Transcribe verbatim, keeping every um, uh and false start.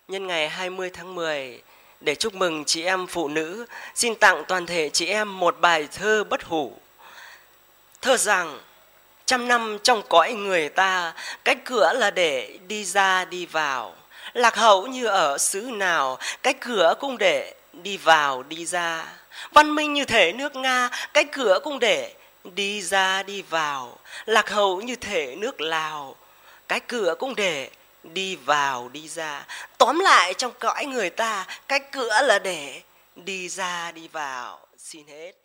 Nhân ngày hai mươi tháng mười, để chúc mừng chị em phụ nữ, xin tặng toàn thể chị em một bài thơ bất hủ. Thơ rằng, trăm năm trong cõi người ta, cách cửa là để đi ra đi vào. Lạc hậu như ở xứ nào, cách cửa cũng để đi vào đi ra. Văn minh như thể nước Nga, cách cửa cũng để đi ra đi vào. Lạc hậu như thể nước Lào, cái cửa cũng để đi vào đi ra. Tóm lại trong cõi người ta, cách cửa là để đi ra đi vào. Xin hết.